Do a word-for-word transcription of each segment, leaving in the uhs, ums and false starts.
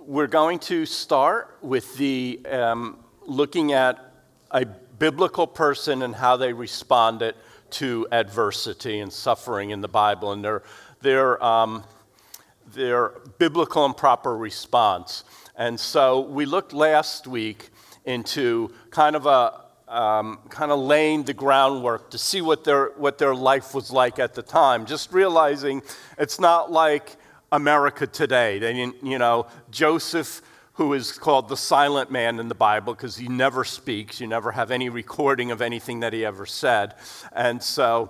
we're going to start with the um, looking at a biblical person and how they responded to adversity and suffering in the Bible, and their their um, their biblical and proper response. And so we looked last week into kind of a um, kind of laying the groundwork to see what their what their life was like at the time. Just realizing it's not like America today. They didn't, you know, Joseph, who is called the silent man in the Bible because he never speaks. You never have any recording of anything that he ever said. And so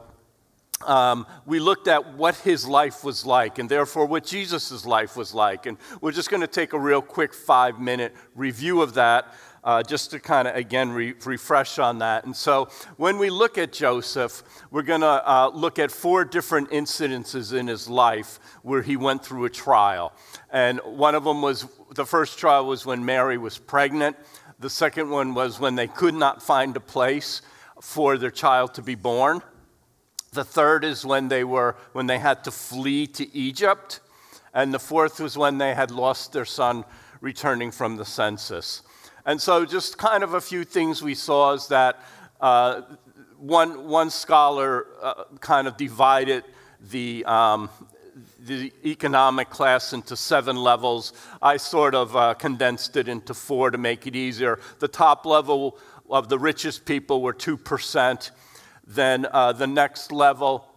um, we looked at what his life was like and therefore what Jesus' life was like. And we're just going to take a real quick five-minute review of that uh, just to kind of, again, re- refresh on that. And so when we look at Joseph, we're going to uh, look at four different incidences in his life where he went through a trial. And one of them was, the first trial was when Mary was pregnant. The second one was when they could not find a place for their child to be born. The third is when they were, when they had to flee to Egypt. And the fourth was when they had lost their son returning from the census. And so just kind of a few things we saw is that uh, one, one scholar uh, kind of divided the um, the economic class into seven levels. I sort of uh, condensed it into four to make it easier. The top level of the richest people were two percent. Then uh, the next level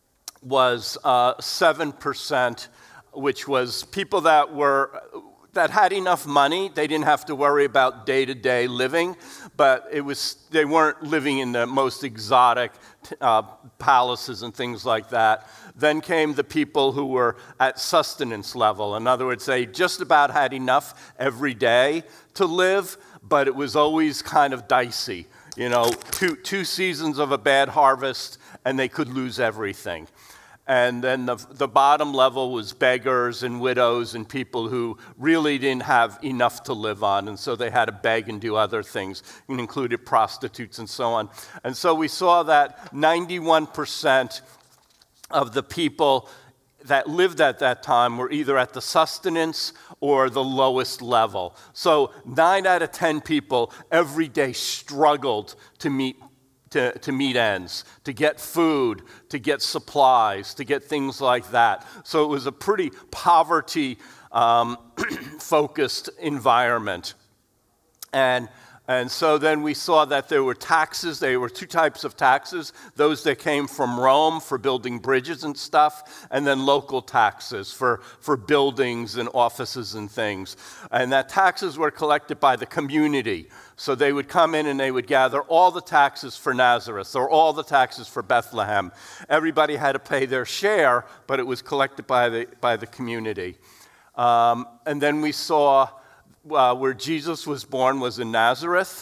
was uh, seven percent, which was people that were that had enough money. They didn't have to worry about day-to-day living, but it was they weren't living in the most exotic uh, palaces and things like that. Then came the people who were at sustenance level. In other words, they just about had enough every day to live, but it was always kind of dicey. You know, two, two seasons of a bad harvest, and they could lose everything. And then the, the bottom level was beggars and widows and people who really didn't have enough to live on, and so they had to beg and do other things, and included prostitutes and so on. And so we saw that ninety-one percent of the people that lived at that time were either at the sustenance or the lowest level. So nine out of ten people every day struggled to meet to, to meet ends, to get food, to get supplies, to get things like that. So it was a pretty poverty-focused um, environment. And And so then we saw that there were taxes. There were two types of taxes, those that came from Rome for building bridges and stuff, and then local taxes for, for buildings and offices and things. And that taxes were collected by the community. So they would come in and they would gather all the taxes for Nazareth or all the taxes for Bethlehem. Everybody had to pay their share, but it was collected by the, by the community. Um, and then we saw Uh, where Jesus was born was in Nazareth,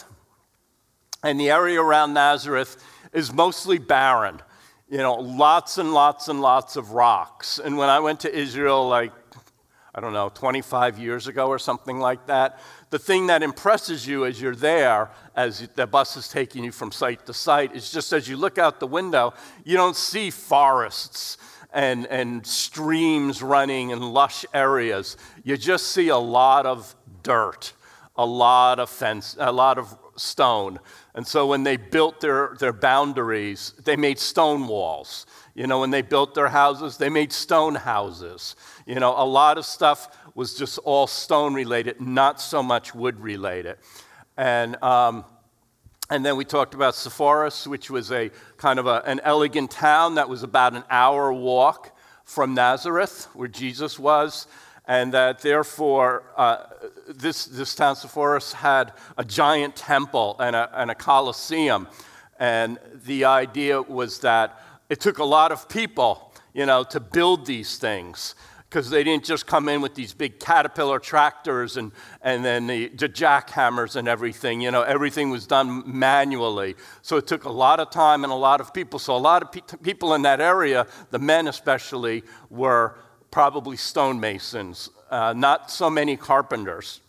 and the area around Nazareth is mostly barren. You know, lots and lots and lots of rocks. And when I went to Israel, like, I don't know, twenty-five years ago or something like that, the thing that impresses you as you're there, as the bus is taking you from site to site, is just as you look out the window, you don't see forests and, and streams running in lush areas. You just see a lot of dirt, a lot of fence, a lot of stone. And so when they built their, their boundaries, they made stone walls. You know, when they built their houses, they made stone houses. You know, a lot of stuff was just all stone related, not so much wood related. And um, and then we talked about Sepphoris, which was a kind of a, an elegant town that was about an hour walk from Nazareth, where Jesus was. And that therefore, uh, this, this town, Sepphoris, had a giant temple and a, and a Colosseum. And the idea was that it took a lot of people, you know, to build these things, because they didn't just come in with these big Caterpillar tractors and, and then the, the jackhammers and everything. You know, everything was done manually. So it took a lot of time and a lot of people. So a lot of pe- people in that area, the men especially, were probably stonemasons, uh, not so many carpenters.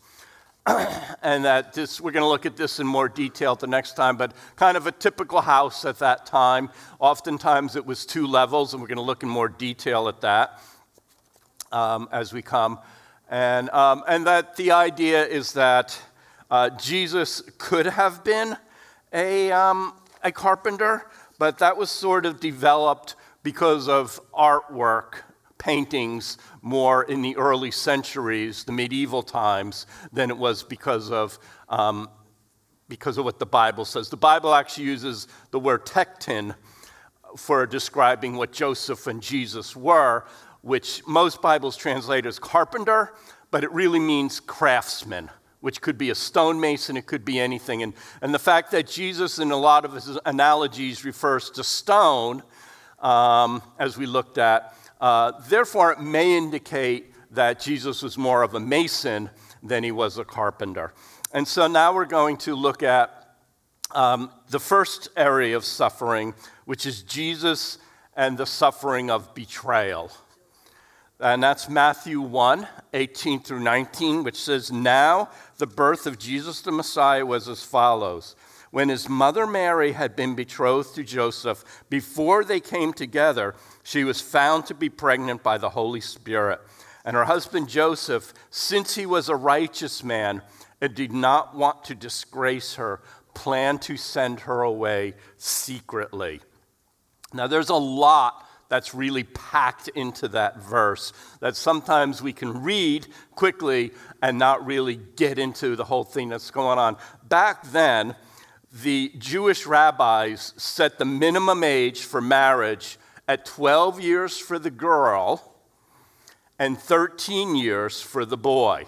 And that this, we're going to look at this in more detail the next time, but kind of a typical house at that time. Oftentimes it was two levels, and we're going to look in more detail at that um, as we come. And, um, and that the idea is that uh, Jesus could have been a, um, a carpenter, but that was sort of developed because of artwork, paintings, more in the early centuries, the medieval times, than it was because of um, because of what the Bible says. The Bible actually uses the word tekton for describing what Joseph and Jesus were, which most Bibles translate as carpenter, but it really means craftsman, which could be a stonemason, it could be anything. And, and the fact that Jesus, in a lot of his analogies, refers to stone, um, as we looked at, uh, therefore it may indicate that Jesus was more of a mason than he was a carpenter. And so now we're going to look at um, the first area of suffering, which is Jesus and the suffering of betrayal. And that's Matthew one, eighteen through nineteen, which says, "Now the birth of Jesus the Messiah was as follows. When his mother Mary had been betrothed to Joseph, before they came together, she was found to be pregnant by the Holy Spirit. And her husband Joseph, since he was a righteous man and did not want to disgrace her, planned to send her away secretly." Now, there's a lot that's really packed into that verse that sometimes we can read quickly and not really get into the whole thing that's going on. Back then, the Jewish rabbis set the minimum age for marriage at twelve years for the girl and thirteen years for the boy.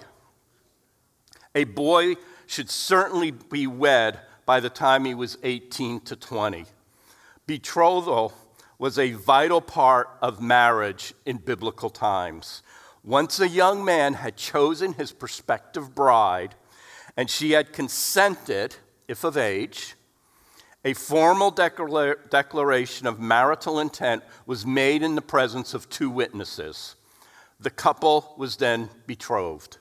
A boy should certainly be wed by the time he was eighteen to twenty. Betrothal was a vital part of marriage in biblical times. Once a young man had chosen his prospective bride, and she had consented, if of age, a formal declara- declaration of marital intent was made in the presence of two witnesses. The couple was then betrothed.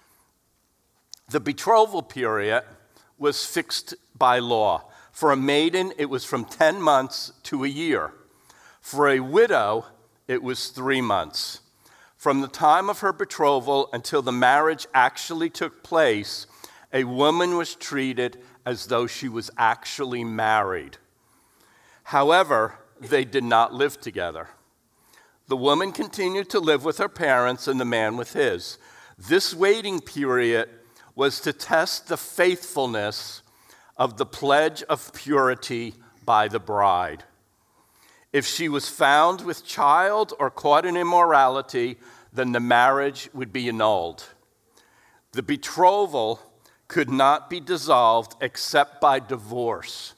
The betrothal period was fixed by law. For a maiden, it was from ten months to a year. For a widow, it was three months. From the time of her betrothal until the marriage actually took place, a woman was treated as though she was actually married. However, they did not live together. The woman continued to live with her parents and the man with his. This waiting period was to test the faithfulness of the pledge of purity by the bride. If she was found with child or caught in immorality, then the marriage would be annulled. The betrothal could not be dissolved except by divorce.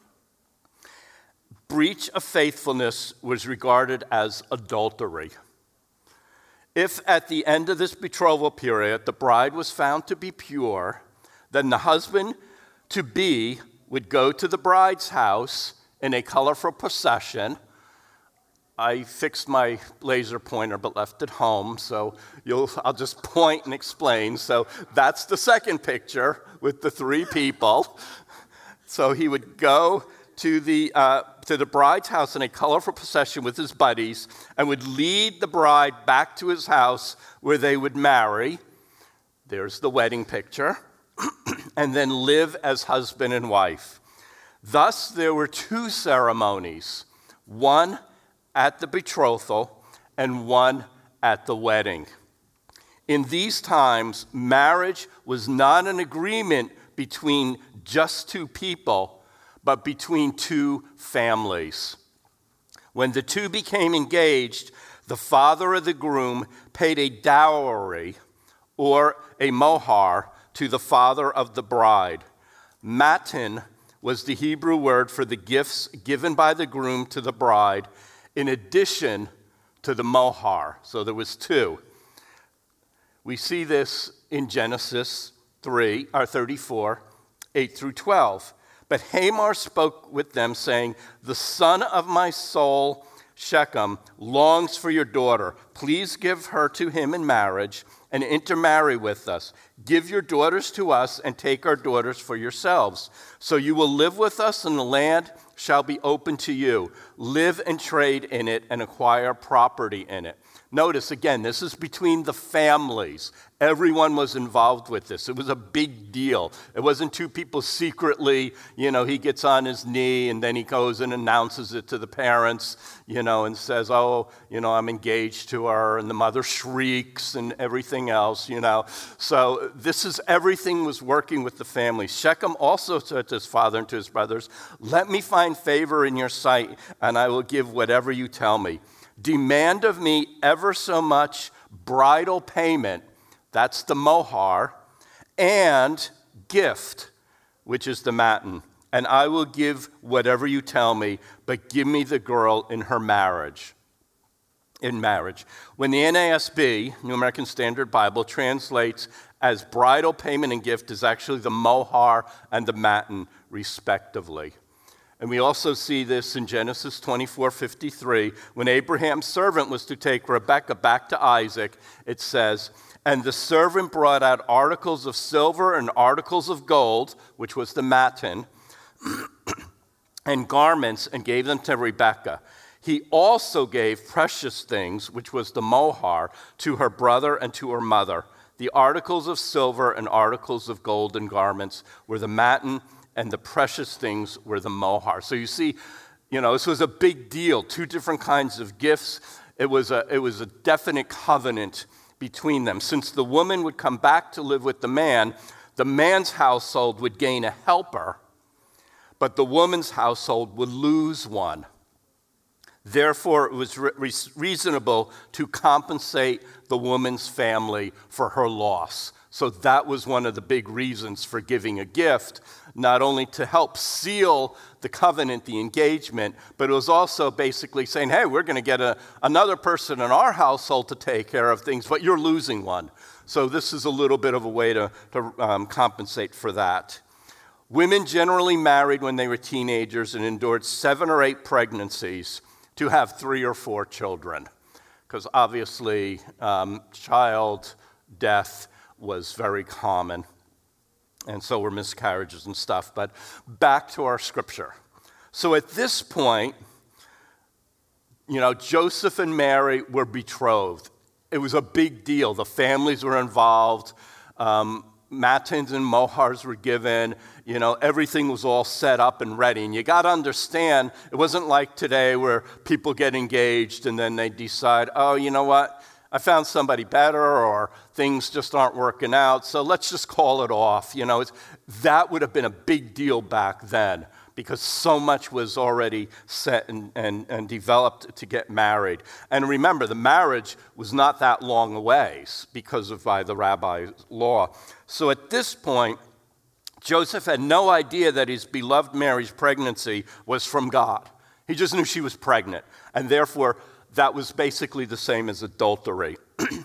Breach of faithfulness was regarded as adultery. If at the end of this betrothal period the bride was found to be pure, then the husband-to-be would go to the bride's house in a colorful procession. I fixed my laser pointer but left it home, so you'll, I'll just point and explain. So that's the second picture with the three people. So he would go to the uh, to the bride's house in a colorful procession with his buddies and would lead the bride back to his house where they would marry. There's the wedding picture. And then live as husband and wife. Thus, there were two ceremonies, one at the betrothal and one at the wedding. In these times, marriage was not an agreement between just two people, but between two families. When the two became engaged, the father of the groom paid a dowry or a mohar to the father of the bride. Matin was the Hebrew word for the gifts given by the groom to the bride, in addition to the mohar. So there was two. We see this in Genesis three, or thirty-four, eight through twelve. But Hamor spoke with them, saying, "The son of my soul, Shechem, longs for your daughter. Please give her to him in marriage and intermarry with us. Give your daughters to us and take our daughters for yourselves. So you will live with us, and the land shall be open to you. Live and trade in it and acquire property in it." Notice, again, this is between the families. Everyone was involved with this. It was a big deal. It wasn't two people secretly, you know, he gets on his knee and then he goes and announces it to the parents, you know, and says, oh, you know, I'm engaged to her, and the mother shrieks and everything else, you know. So this is, everything was working with the family. Shechem also said to his father and to his brothers, let me find favor in your sight, and I will give whatever you tell me. Demand of me ever so much bridal payment, that's the mohar, and gift, which is the matin, and I will give whatever you tell me, but give me the girl in her marriage. In marriage. When the N A S B, New American Standard Bible, translates as bridal payment and gift is actually the mohar and the matin, respectively. And we also see this in Genesis twenty-four fifty-three. When Abraham's servant was to take Rebekah back to Isaac, it says, and the servant brought out articles of silver and articles of gold, which was the matin, and garments, and gave them to Rebekah. He also gave precious things, which was the mohar, to her brother and to her mother. The articles of silver and articles of gold and garments were the matin, and the precious things were the mohar. So you see, you know, this was a big deal, two different kinds of gifts. It was a, it was a definite covenant between them. Since the woman would come back to live with the man, the man's household would gain a helper, but the woman's household would lose one. Therefore, it was re- reasonable to compensate the woman's family for her loss. So that was one of the big reasons for giving a gift, not only to help seal the covenant, the engagement, but it was also basically saying, hey, we're going to get a, another person in our household to take care of things, but you're losing one. So this is a little bit of a way to, to um, compensate for that. Women generally married when they were teenagers and endured seven or eight pregnancies to have three or four children, because obviously um, child death was very common, and so were miscarriages and stuff. But back to our scripture. So at this point, you know, Joseph and Mary were betrothed. It was a big deal. The families were involved. Um, matins and mohars were given. You know, everything was all set up and ready. And you got to understand, it wasn't like today where people get engaged and then they decide, oh, you know what? I found somebody better, or things just aren't working out, so let's just call it off. You know, it's, that would have been a big deal back then because so much was already set and, and, and developed to get married. And remember, the marriage was not that long away because of by the rabbi's law. So at this point, Joseph had no idea that his beloved Mary's pregnancy was from God. He just knew she was pregnant, and therefore that was basically the same as adultery.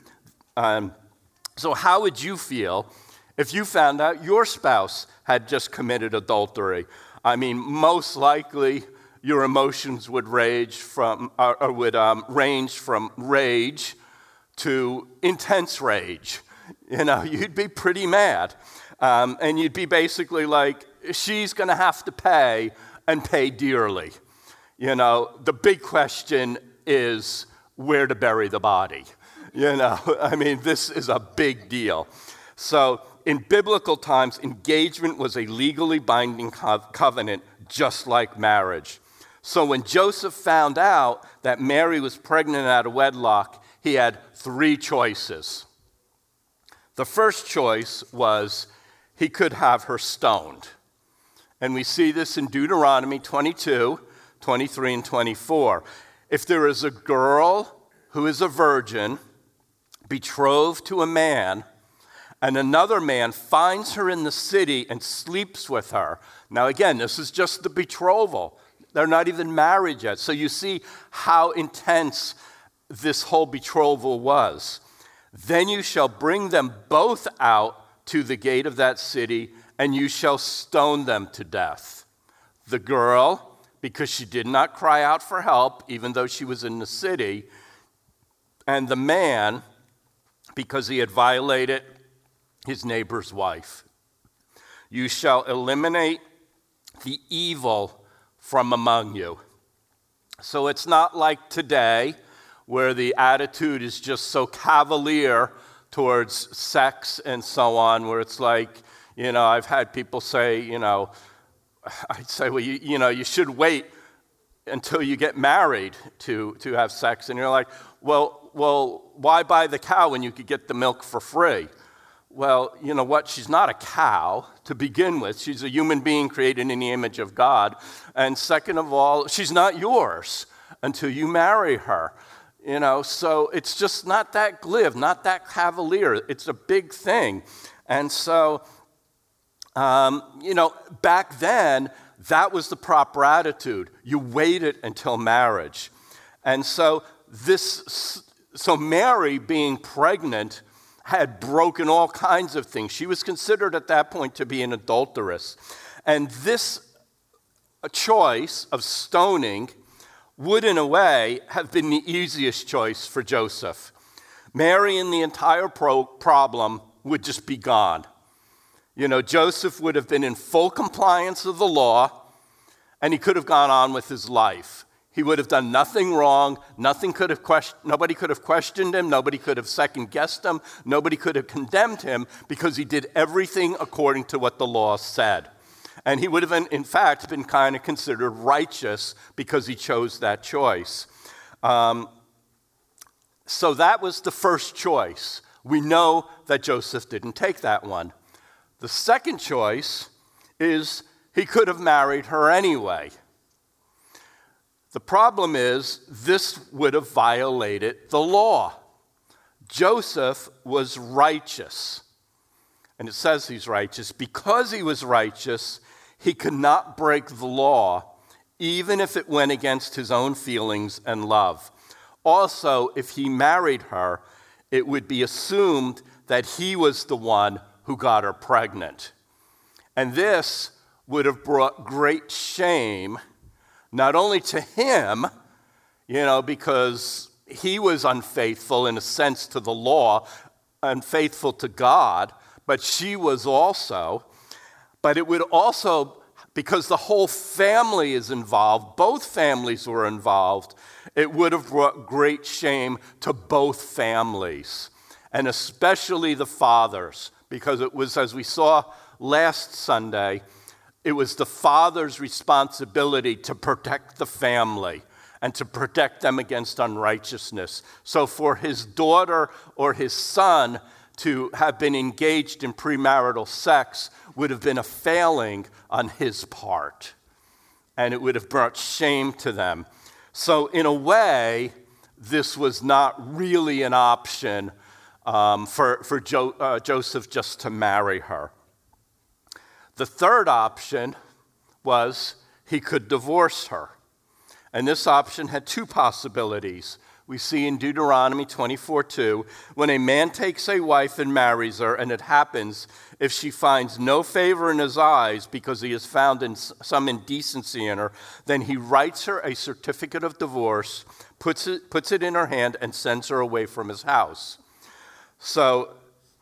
um, so how would you feel if you found out your spouse had just committed adultery? I mean, most likely your emotions would rage from, or, or would um, range from rage to intense rage. You know, you'd be pretty mad. Um, and you'd be basically like, she's going to have to pay and pay dearly. You know, the big question is where to bury the body. You know, I mean, this is a big deal. So in biblical times, engagement was a legally binding co- covenant, just like marriage. So when Joseph found out that Mary was pregnant out of wedlock, he had three choices. The first choice was he could have her stoned. And we see this in Deuteronomy twenty-two, twenty-three, and twenty-four. If there is a girl who is a virgin, betrothed to a man, and another man finds her in the city and sleeps with her. Now again, this is just the betrothal. They're not even married yet. So you see how intense this whole betrothal was. Then you shall bring them both out to the gate of that city, and you shall stone them to death. The girl, because she did not cry out for help, even though she was in the city, and the man, because he had violated his neighbor's wife. You shall eliminate the evil from among you. So it's not like today where the attitude is just so cavalier towards sex and so on, where it's like, you know, I've had people say, you know, I'd say, well, you, you know, you should wait until you get married to, to have sex. And you're like, well, well, why buy the cow when you could get the milk for free? Well, you know what? She's not a cow to begin with. She's a human being created in the image of God. And second of all, she's not yours until you marry her. You know, so it's just not that glib, not that cavalier. It's a big thing. And so, um, you know, back then, that was the proper attitude. You waited until marriage. And so this, so Mary being pregnant had broken all kinds of things. She was considered at that point to be an adulteress. And this choice of stoning would, in a way, have been the easiest choice for Joseph. Mary and the entire pro- problem would just be gone. You know, Joseph would have been in full compliance of the law, and he could have gone on with his life. He would have done nothing wrong. Nothing could have question, nobody could have questioned him. Nobody could have second-guessed him. Nobody could have condemned him because he did everything according to what the law said. And he would have, been, in fact, been kind of considered righteous because he chose that choice. Um, so that was the first choice. We know that Joseph didn't take that one. The second choice is he could have married her anyway. The problem is this would have violated the law. Joseph was righteous. And it says he's righteous. Because he was righteous, he could not break the law, even if it went against his own feelings and love. Also, if he married her, it would be assumed that he was the one who got her pregnant. And this would have brought great shame, not only to him, you know, because he was unfaithful in a sense to the law, unfaithful to God, but she was also. But it would also, because the whole family is involved, both families were involved, it would have brought great shame to both families, and especially the fathers, because it was, as we saw last Sunday, it was the father's responsibility to protect the family and to protect them against unrighteousness. So for his daughter or his son to have been engaged in premarital sex would have been a failing on his part, and it would have brought shame to them. So in a way, this was not really an option um, for, for jo- uh, Joseph just to marry her. The third option was he could divorce her. And this option had two possibilities. We see in Deuteronomy twenty-four two, when a man takes a wife and marries her, and it happens, if she finds no favor in his eyes because he has found in some indecency in her, then he writes her a certificate of divorce, puts it, puts it in her hand, and sends her away from his house. So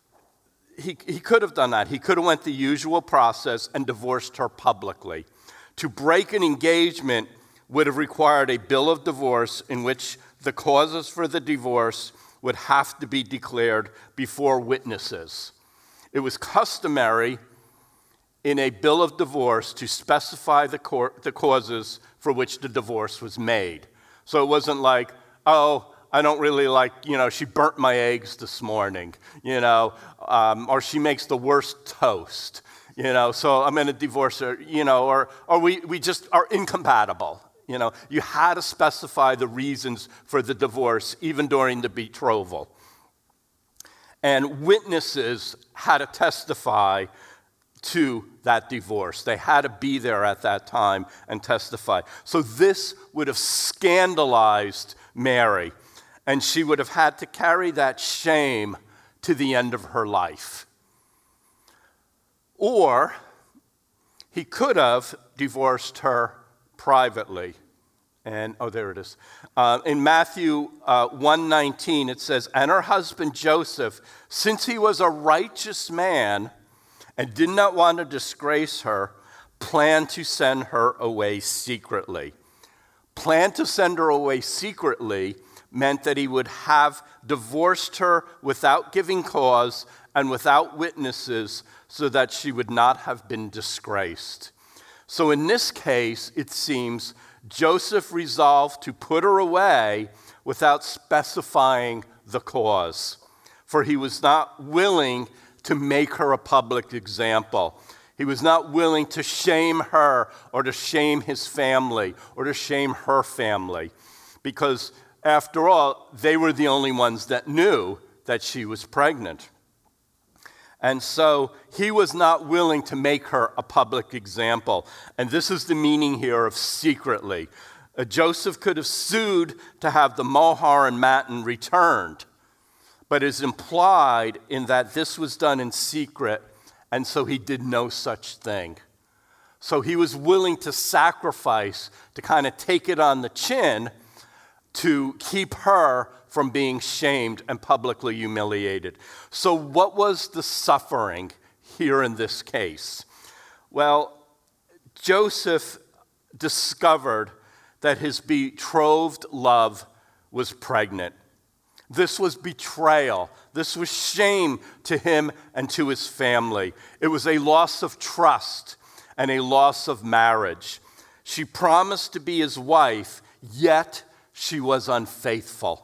he, he could have done that. He could have went the usual process and divorced her publicly. To break an engagement would have required a bill of divorce in which the causes for the divorce would have to be declared before witnesses. It was customary in a bill of divorce to specify the, cor- the causes for which the divorce was made. So it wasn't like, oh, I don't really like, you know, she burnt my eggs this morning, you know, um, or she makes the worst toast, you know, so I'm going to divorce her, you know, or, or we, we just are incompatible. You know, you had to specify the reasons for the divorce, even during the betrothal. And witnesses had to testify to that divorce. They had to be there at that time and testify. So this would have scandalized Mary, and she would have had to carry that shame to the end of her life. Or he could have divorced her privately. And, oh, there it is. Uh, in Matthew uh, one nineteen, it says, and her husband Joseph, since he was a righteous man and did not want to disgrace her, planned to send her away secretly. Planned to send her away secretly meant that he would have divorced her without giving cause and without witnesses so that she would not have been disgraced. So in this case, it seems, Joseph resolved to put her away without specifying the cause, for he was not willing to make her a public example. He was not willing to shame her or to shame his family or to shame her family, because after all, they were the only ones that knew that she was pregnant. And so he was not willing to make her a public example. And this is the meaning here of secretly. Uh, Joseph could have sued to have the mohar and matin returned, but is implied in that this was done in secret, and so he did no such thing. So he was willing to sacrifice, to kind of take it on the chin, to keep her from being shamed and publicly humiliated. So what was the suffering here in this case? Well, Joseph discovered that his betrothed love was pregnant. This was betrayal. This was shame to him and to his family. It was a loss of trust and a loss of marriage. She promised to be his wife, yet she was unfaithful.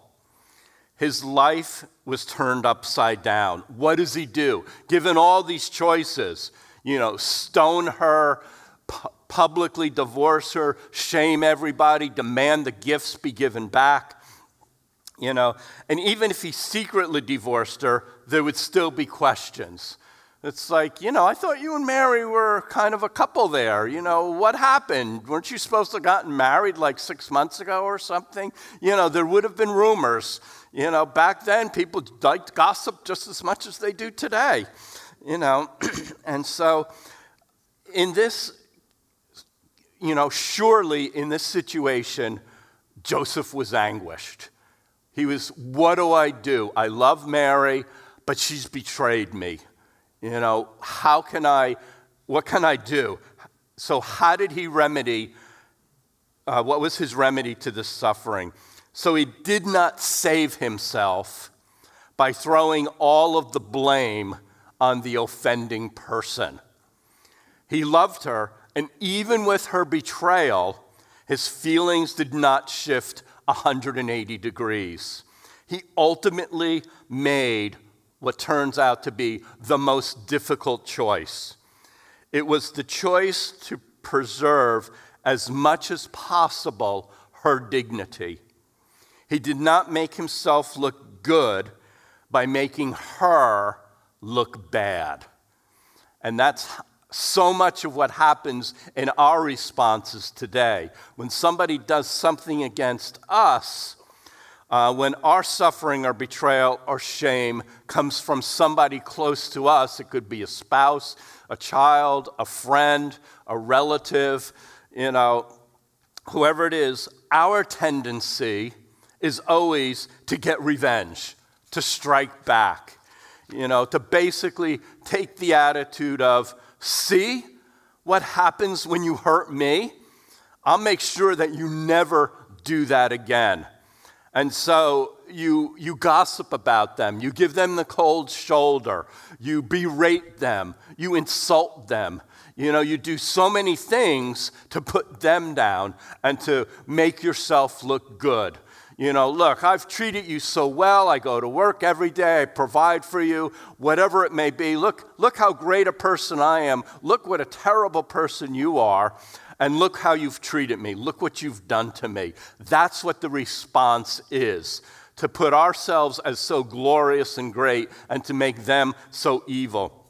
His life was turned upside down. What does he do? Given all these choices, you know, stone her, pu- publicly divorce her, shame everybody, demand the gifts be given back, you know, and even if he secretly divorced her, there would still be questions. It's like, you know, I thought you and Mary were kind of a couple there. You know, what happened? Weren't you supposed to have gotten married like six months ago or something? You know, there would have been rumors. You know, back then people liked gossip just as much as they do today. You know, and so in this, you know, surely in this situation, Joseph was anguished. He was, what do I do? I love Mary, but she's betrayed me. You know, how can I, what can I do? So how did he remedy, uh, what was his remedy to this suffering? So he did not save himself by throwing all of the blame on the offending person. He loved her, and even with her betrayal, his feelings did not shift one hundred eighty degrees. He ultimately made what turns out to be the most difficult choice. It was the choice to preserve as much as possible her dignity. He did not make himself look good by making her look bad. And that's so much of what happens in our responses today. When somebody does something against us, uh, when our suffering or betrayal or shame comes from somebody close to us, it could be a spouse, a child, a friend, a relative, you know, whoever it is, our tendency is always to get revenge, to strike back, you know, to basically take the attitude of, see what happens when you hurt me? I'll make sure that you never do that again. And so you, you gossip about them. You give them the cold shoulder. You berate them. You insult them. You know, you do so many things to put them down and to make yourself look good. You know, look, I've treated you so well. I go to work every day. I provide for you, whatever it may be. Look, look how great a person I am. Look what a terrible person you are. And look how you've treated me. Look what you've done to me. That's what the response is, to put ourselves as so glorious and great and to make them so evil.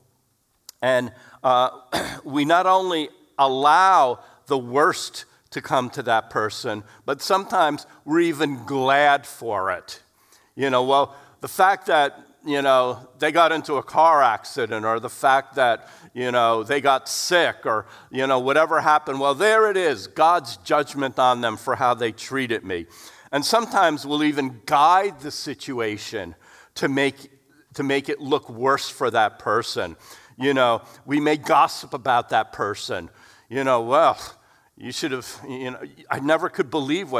And uh, we not only allow the worst to come to that person, but sometimes we're even glad for it. You know, well, the fact that, you know, they got into a car accident, or the fact that, you know, they got sick, or, you know, whatever happened, well, there it is, God's judgment on them for how they treated me. And sometimes we'll even guide the situation to make, to make it look worse for that person. You know, we may gossip about that person. You know, well, you should have, you know, I never could believe what,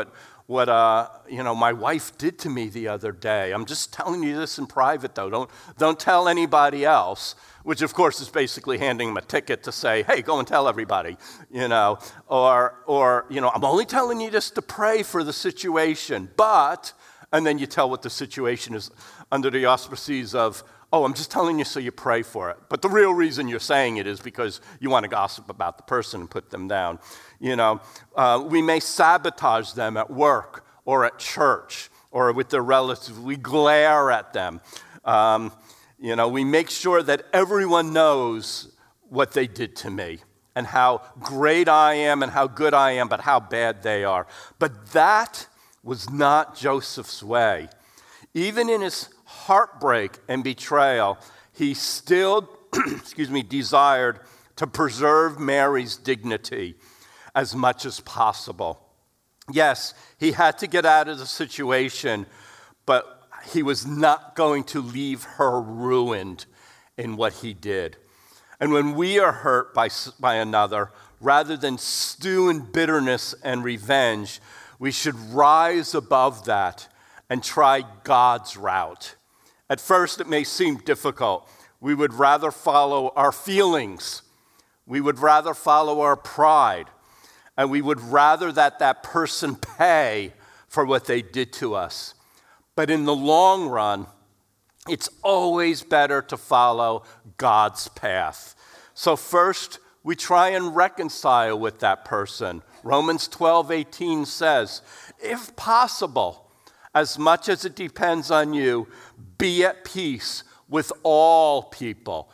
what uh, you know, my wife did to me the other day. I'm just telling you this in private, though. Don't, don't tell anybody else, which, of course, is basically handing them a ticket to say, hey, go and tell everybody, you know. Or, or you know, I'm only telling you this to pray for the situation, but, and then you tell what the situation is under the auspices of, oh, I'm just telling you so you pray for it. But the real reason you're saying it is because you want to gossip about the person and put them down. You know, uh, we may sabotage them at work or at church or with their relatives. We glare at them. Um, you know, we make sure that everyone knows what they did to me and how great I am and how good I am, but how bad they are. But that was not Joseph's way. Even in his heartbreak and betrayal, he still, excuse me, desired to preserve Mary's dignity as much as possible. Yes, he had to get out of the situation, but he was not going to leave her ruined in what he did. And when we are hurt by, by another, rather than stew in bitterness and revenge, we should rise above that and try God's route. At first, it may seem difficult. We would rather follow our feelings. We would rather follow our pride. And we would rather that that person pay for what they did to us. But in the long run, it's always better to follow God's path. So first, we try and reconcile with that person. Romans twelve eighteen says, if possible, as much as it depends on you, be at peace with all people.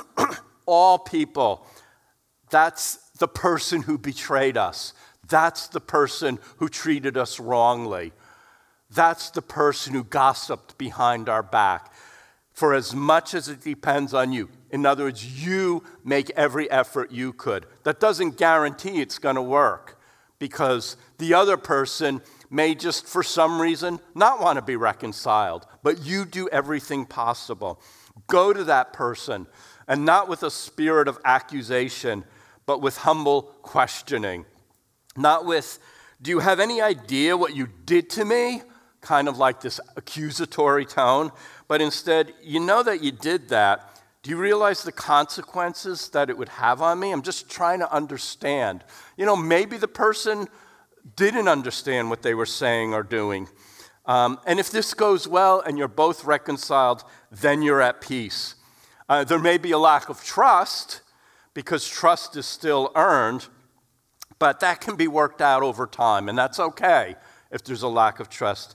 All people. That's the person who betrayed us. That's the person who treated us wrongly. That's the person who gossiped behind our back. For as much as it depends on you. In other words, you make every effort you could. That doesn't guarantee it's going to work, because the other person may just for some reason not want to be reconciled, but you do everything possible. Go to that person, and not with a spirit of accusation, but with humble questioning. Not with, do you have any idea what you did to me? Kind of like this accusatory tone, but instead, you know that you did that. Do you realize the consequences that it would have on me? I'm just trying to understand. You know, maybe the person didn't understand what they were saying or doing. Um, and if this goes well and you're both reconciled, then you're at peace. Uh, there may be a lack of trust, because trust is still earned, but that can be worked out over time, and that's okay if there's a lack of trust.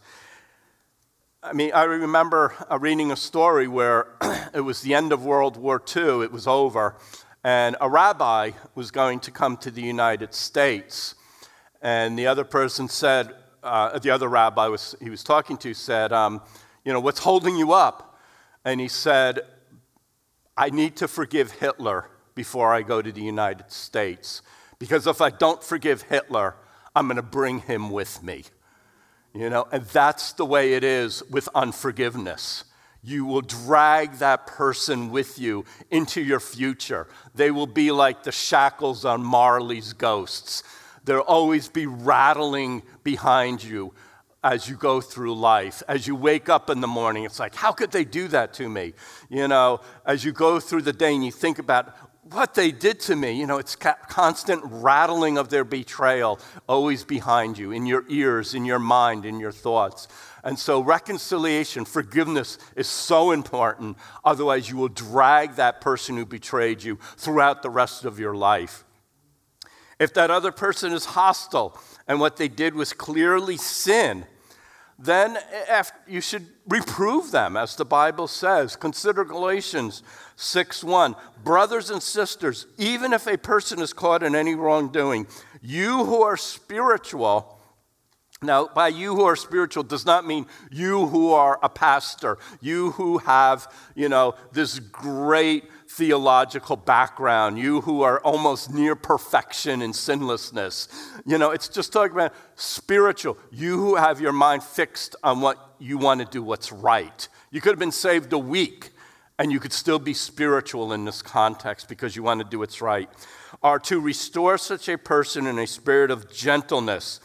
I mean, I remember uh, reading a story where it was the end of World War Two, it was over, and a rabbi was going to come to the United States. And the other person said, uh, the other rabbi was he was talking to said, um, you know, what's holding you up? And he said, I need to forgive Hitler before I go to the United States. Because if I don't forgive Hitler, I'm going to bring him with me. You know, and that's the way it is with unforgiveness. You will drag that person with you into your future. They will be like the shackles on Marley's ghosts. They'll always be rattling behind you as you go through life. As you wake up in the morning, it's like, how could they do that to me? You know, as you go through the day and you think about what they did to me, you know, it's constant rattling of their betrayal always behind you, in your ears, in your mind, in your thoughts. And so reconciliation, forgiveness is so important. Otherwise, you will drag that person who betrayed you throughout the rest of your life. If that other person is hostile and what they did was clearly sin, then you should reprove them, as the Bible says. Consider Galatians six one. Brothers and sisters, even if a person is caught in any wrongdoing, you who are spiritual, now by you who are spiritual does not mean you who are a pastor, you who have, you know, this great theological background, you who are almost near perfection in sinlessness. You know, it's just talking about spiritual. You who have your mind fixed on what you want to do, what's right. You could have been saved a week, and you could still be spiritual in this context because you want to do what's right. Are to restore such a person in a spirit of gentleness,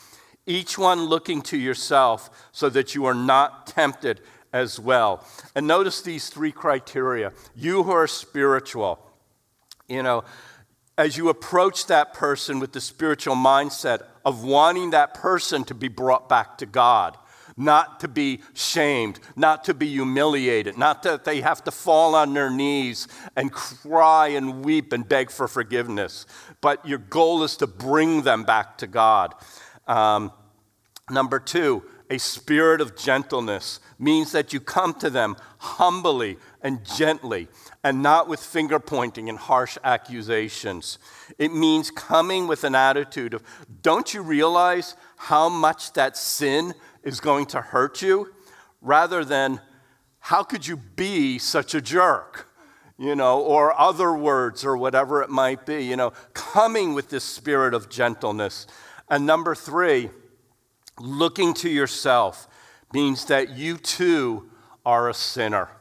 each one looking to yourself so that you are not tempted as well. And notice these three criteria. You who are spiritual, you know, as you approach that person with the spiritual mindset of wanting that person to be brought back to God, not to be shamed, not to be humiliated, not that they have to fall on their knees and cry and weep and beg for forgiveness, but your goal is to bring them back to God. Um, number two, a spirit of gentleness means that you come to them humbly and gently and not with finger pointing and harsh accusations. It means coming with an attitude of, don't you realize how much that sin is going to hurt you? Rather than, how could you be such a jerk? You know, or other words or whatever it might be, you know, coming with this spirit of gentleness. And number three, looking to yourself means that you too are a sinner.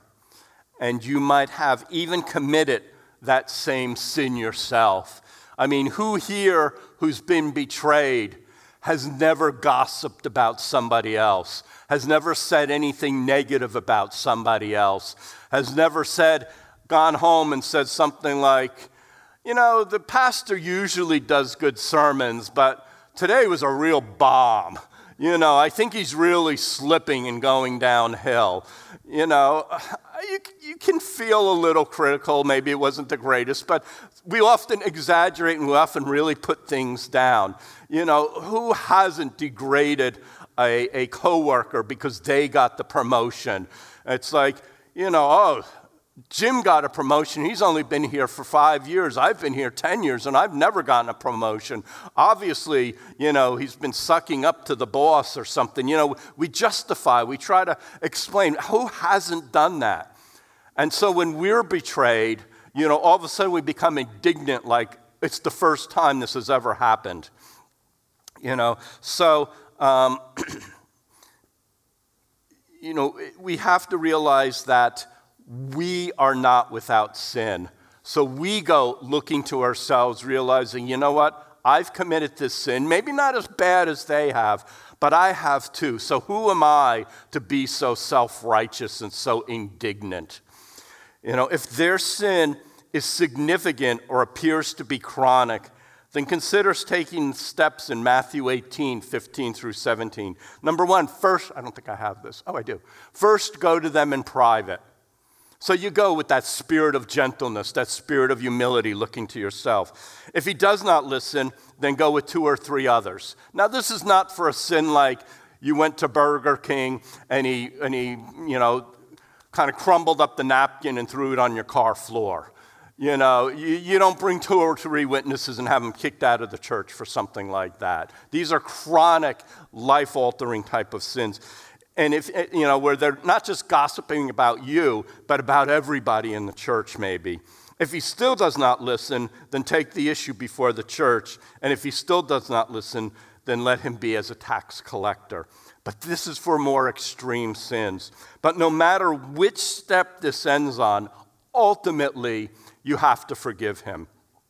And you might have even committed that same sin yourself. I mean, who here who's been betrayed has never gossiped about somebody else, has never said anything negative about somebody else, has never said, gone home and said something like, you know, the pastor usually does good sermons, but today was a real bomb. You know, I think he's really slipping and going downhill. You know, you, you can feel a little critical. Maybe it wasn't the greatest, but we often exaggerate and we often really put things down. You know, who hasn't degraded a, a coworker because they got the promotion? It's like, you know, oh, Jim got a promotion. He's only been here for five years. I've been here ten years, and I've never gotten a promotion. Obviously, you know, he's been sucking up to the boss or something. You know, we justify, we try to explain. Who hasn't done that? And so when we're betrayed, you know, all of a sudden we become indignant like it's the first time this has ever happened. You know, so, um, you know, we have to realize that we are not without sin. So we go looking to ourselves, realizing, you know what? I've committed this sin, maybe not as bad as they have, but I have too. So who am I to be so self-righteous and so indignant? You know, if their sin is significant or appears to be chronic, then consider taking steps in Matthew eighteen, fifteen through seventeen. Number one, first, I don't think I have this. Oh, I do. First, go to them in private. So you go with that spirit of gentleness, that spirit of humility, looking to yourself. If he does not listen, then go with two or three others. Now, this is not for a sin like you went to Burger King and he, and he, you know, kind of crumbled up the napkin and threw it on your car floor. You know, you, you don't bring two or three witnesses and have them kicked out of the church for something like that. These are chronic, life-altering type of sins. And if, you know, where they're not just gossiping about you, but about everybody in the church maybe. If he still does not listen, then take the issue before the church. And if he still does not listen, then let him be as a tax collector. But this is for more extreme sins. But no matter which step this ends on, ultimately, you have to forgive him.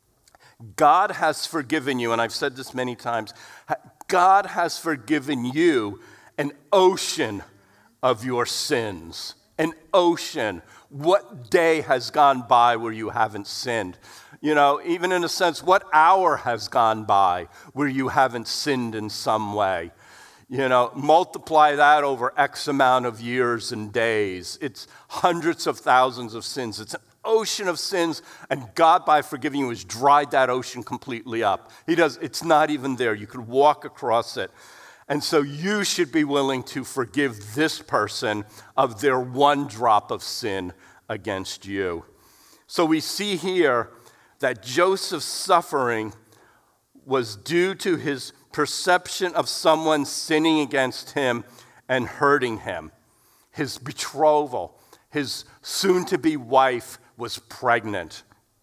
God has forgiven you, and I've said this many times. God has forgiven you an ocean of your sins, an ocean. What day has gone by where you haven't sinned? You know, even in a sense, what hour has gone by where you haven't sinned in some way? You know, multiply that over X amount of years and days. It's hundreds of thousands of sins. It's an ocean of sins, and God, by forgiving you, has dried that ocean completely up. He does. It's not even there. You could walk across it. And so you should be willing to forgive this person of their one drop of sin against you. So we see here that Joseph's suffering was due to his perception of someone sinning against him and hurting him. His betrothal, his soon-to-be wife was pregnant.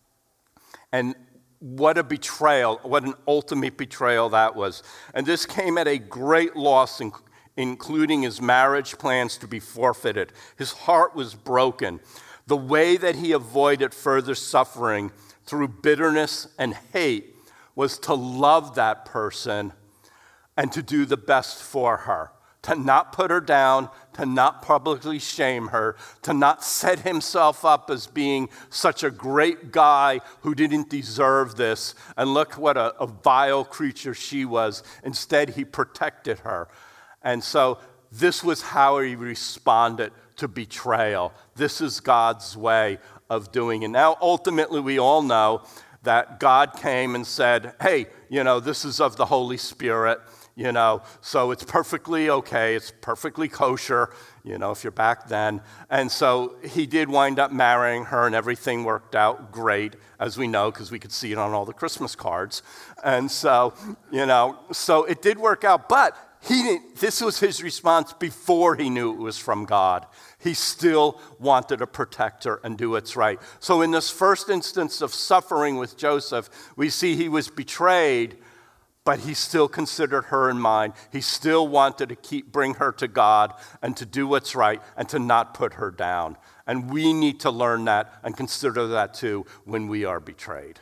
And what a betrayal, what an ultimate betrayal that was. And this came at a great loss, including his marriage plans to be forfeited. His heart was broken. The way that he avoided further suffering through bitterness and hate was to love that person and to do the best for her, to not put her down, to not publicly shame her, to not set himself up as being such a great guy who didn't deserve this. And look what a, a vile creature she was. Instead, he protected her. And so this was how he responded to betrayal. This is God's way of doing it. Now, ultimately, we all know that God came and said, hey, you know, this is of the Holy Spirit, you know, so it's perfectly okay, it's perfectly kosher, you know, if you're back then. And so he did wind up marrying her, and everything worked out great, as we know, because we could see it on all the Christmas cards. And so, you know, so it did work out, but he didn't, this was his response before he knew it was from God. He still wanted to protect her and do what's right. So in this first instance of suffering with Joseph, we see he was betrayed, but he still considered her in mind. He still wanted to keep bring her to God and to do what's right and to not put her down. And we need to learn that and consider that too when we are betrayed.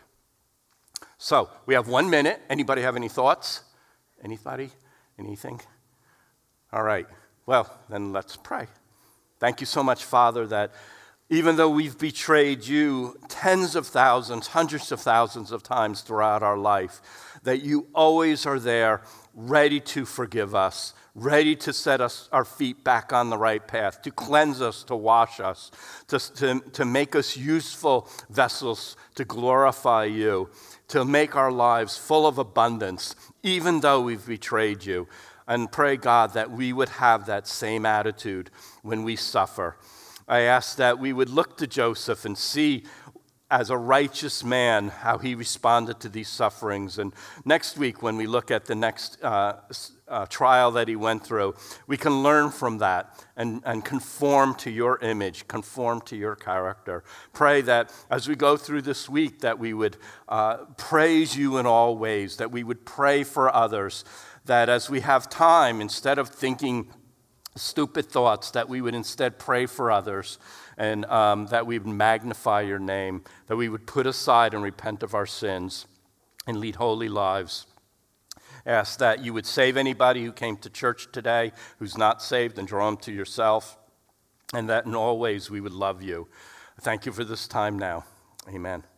So we have one minute. Anybody have any thoughts? Anybody? Anything? All right. Well, then let's pray. Thank you so much, Father, that even though we've betrayed you tens of thousands, hundreds of thousands of times throughout our life, that you always are there, ready to forgive us, ready to set us our feet back on the right path, to cleanse us, to wash us, to, to, to make us useful vessels to glorify you, to make our lives full of abundance, even though we've betrayed you. And pray, God, that we would have that same attitude when we suffer. I ask that we would look to Joseph and see, as a righteous man, how he responded to these sufferings. And next week, when we look at the next uh, uh, trial that he went through, we can learn from that and, and conform to your image, conform to your character. Pray that as we go through this week, that we would uh, praise you in all ways, that we would pray for others, that as we have time, instead of thinking stupid thoughts, that we would instead pray for others, and um, that we would magnify your name, that we would put aside and repent of our sins and lead holy lives. Ask that you would save anybody who came to church today who's not saved and draw them to yourself, and that in all ways we would love you. Thank you for this time now. Amen.